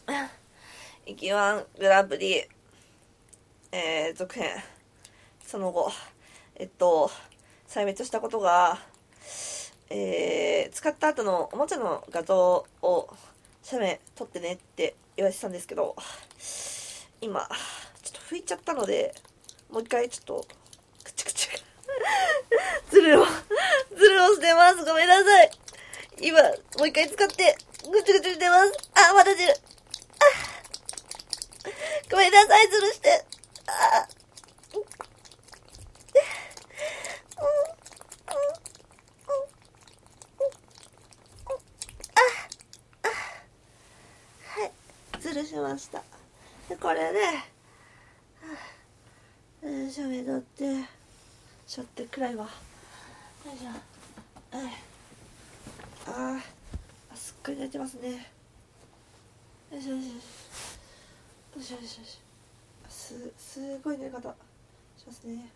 イキワングランプリ、続編、その後、再滅したことが、使った後のおもちゃの画像を写メ撮ってねって言われてたんですけど、今ちょっと拭いちゃったので、もう一回ちょっとくちくちズルをしてます。ごめんなさい。今もう一回使ってぐちぐちしてます。あ、まだ出る。ごめんなさい、ズルして。ズルしました。でこれで、しゃべだってしょってくらいは、よいしょ。すっごい寝てますね。よいしょよいしょよいしょよいしょよいしょ。すごい寝方しますね。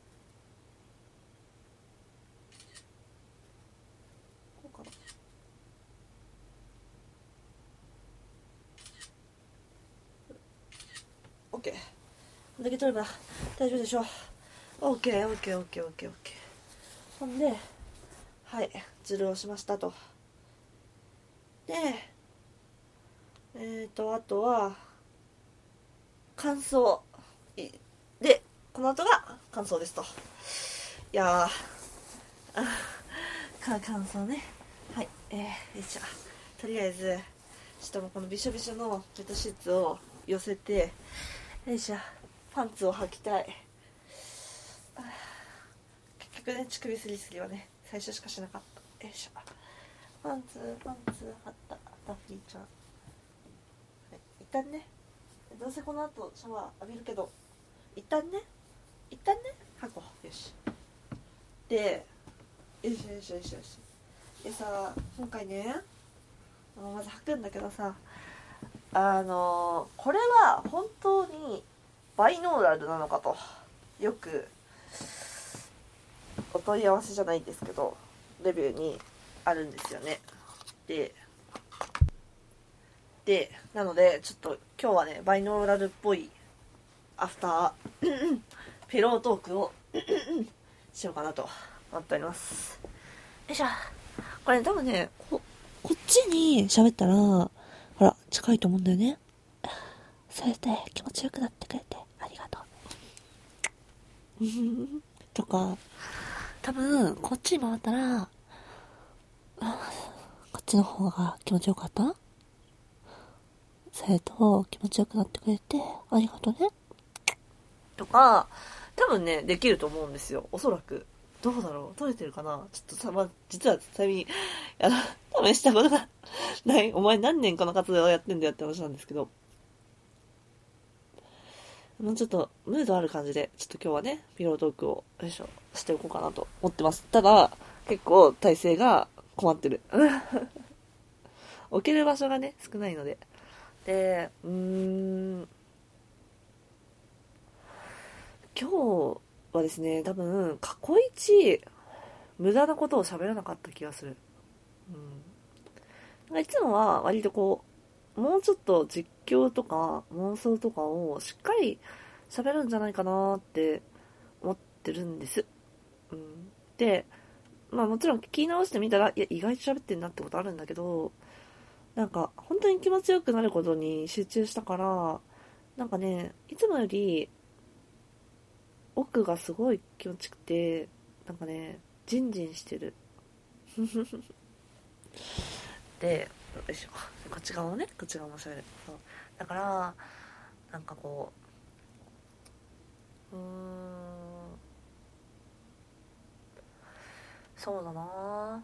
こうかな。オッケー。こんだけ取れば大丈夫でしょう。オッケーオッケーオッケーオッケーオッケー。ほんで、はい、ズルをしましたと。で、あとは感想で、この後が感想ですと。いや感想ね。はい、よいしょ。とりあえずちょっともうこのびしょびしょのベッドシーツを寄せて、よいしょ、パンツを履きたい。結局ね、乳首すりすりはね、最初しかしなかった。よいしょ。パンツ貼ったダッフィーちゃん。はい、一旦ね、どうせこの後シャワー浴びるけど、一旦ね履こう。よし。で、よしよしよしよし。でさ、今回ね、まず履くんだけどさ、これは本当にバイノーラルなのかと、よくお問い合わせじゃないんですけど、レビューにあるんですよね。でなのでちょっと今日はね、バイノーラルっぽいアフターピロートークをしようかなと思っております。よいしょ。これ、ね、多分ね、こっちに喋ったら、ほら近いと思うんだよね。それで気持ちよくなってくれてありがとうとか、多分こっちに回ったら、こっちの方が気持ちよかった、それと気持ちよくなってくれてありがとうねとか、多分ね、できると思うんですよ、おそらく。どうだろう、取れてるかな。ちょっとさ、実はちなみに試したことがない。お前何年この活動をやってんだよって話なんですけど、もうちょっとムードある感じで、ちょっと今日はね、ピロートークをよいしょしておこうかなと思ってます。ただ結構体勢が困ってる置ける場所がね少ないので。で、今日はですね、多分過去一無駄なことを喋らなかった気がする。いつもは割とこう、もうちょっと実況とか妄想とかをしっかり喋るんじゃないかなって思ってるんです。で、まあもちろん聞き直してみたら、いや意外と喋ってんなってことあるんだけど、なんか本当に気持ちよくなることに集中したから、なんかね、いつもより奥がすごい気持ちよくて、なんかね、ジンジンしてるで、よいしょ、こっち側も喋る。そうだから、なんかこう、そうだな、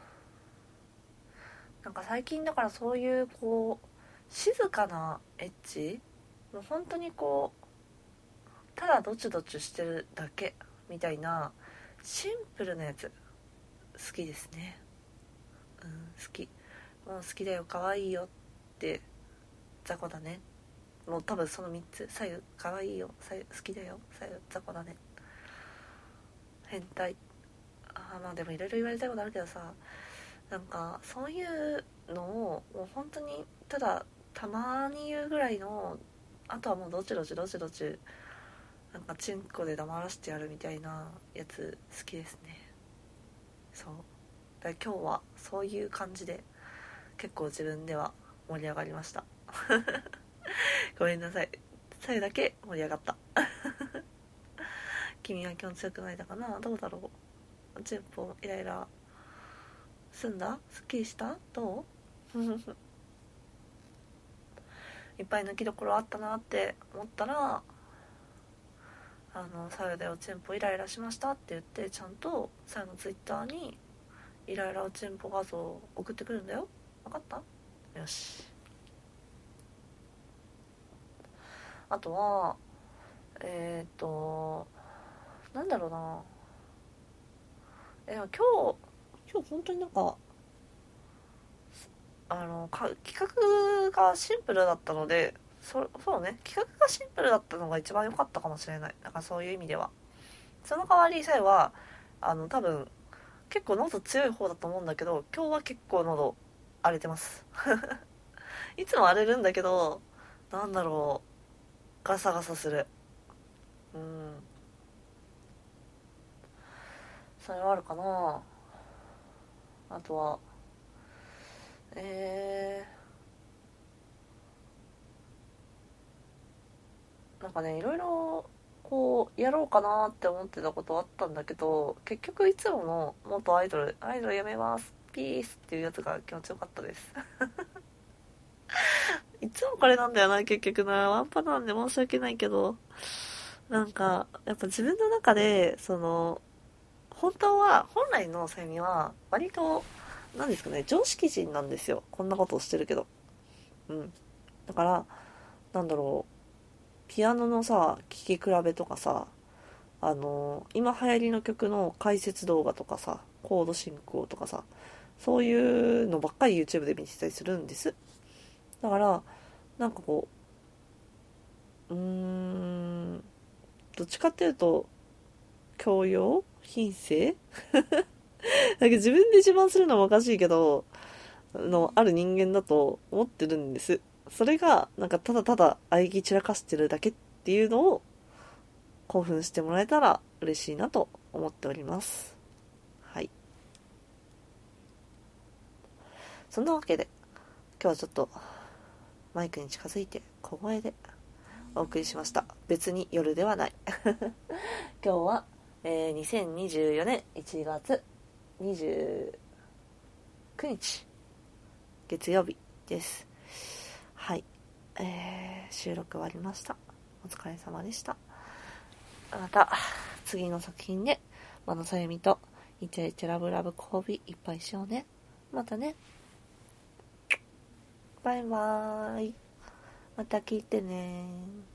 なんか最近だからそういうこう静かなエッチ、もう本当にこうただドチュドチュしてるだけみたいなシンプルなやつ好きですね。好き。もう好きだよ、可愛いよって雑魚だね、もう多分その3つ、左右可愛いよ、左右好きだよ、左右雑魚だね、変態。まあでもいろいろ言われたいことあるけどさ、なんかそういうのをもう本当にただたまに言うぐらいの、あとはもうどちどちなんかチンコで黙らせてやるみたいなやつ好きですね。そうだから今日はそういう感じで結構自分では盛り上がりましたごめんなさい、さゆだけ盛り上がった君は今日強くないだかな、どうだろう、チンポイライラ済んだ、すっきりした、どういっぱい抜きどころあったなって思ったら、さゆでおちんぽイライラしましたって言って、ちゃんとさゆのツイッターにイライラおちんぽ画像を送ってくるんだよ。分かった？よし。あとはなんだろうな、今日本当になんか企画がシンプルだったので、そうね、企画がシンプルだったのが一番良かったかもしれない。なんかそういう意味では、その代わりさえは多分結構喉強い方だと思うんだけど、今日は結構喉荒れてますいつも荒れるんだけど、なんだろう、ガサガサする。それはあるかな。あとはなんかね、いろいろこうやろうかなって思ってたことあったんだけど、結局いつもの元アイドルやめますピースっていうやつが気持ちよかったですいつもこれなんだよな、結局な。ワンパターンで申し訳ないけど、なんかやっぱ自分の中で本来のさゆみは割となんですかね、常識人なんですよ。こんなことをしてるけど、だからなんだろう、ピアノのさ聴き比べとかさ、今流行りの曲の解説動画とかさ、コード進行とかさ、そういうのばっかり YouTube で見てたりするんです。だからなんかこうどっちかっていうと教養品性なんか自分で自慢するのもおかしいけどある人間だと思ってるんです。それがなんかただただ喘ぎ散らかしてるだけっていうのを興奮してもらえたら嬉しいなと思っております。はい、そんなわけで今日はちょっとマイクに近づいて小声でお送りしました。別に夜ではない今日は、2024年1月29日月曜日です。はい、収録終わりました。お疲れ様でした。また次の作品でまなさゆみとイチャイチャラブラブ交尾いっぱいしようね。またね。バイバーイ。また聞いてね。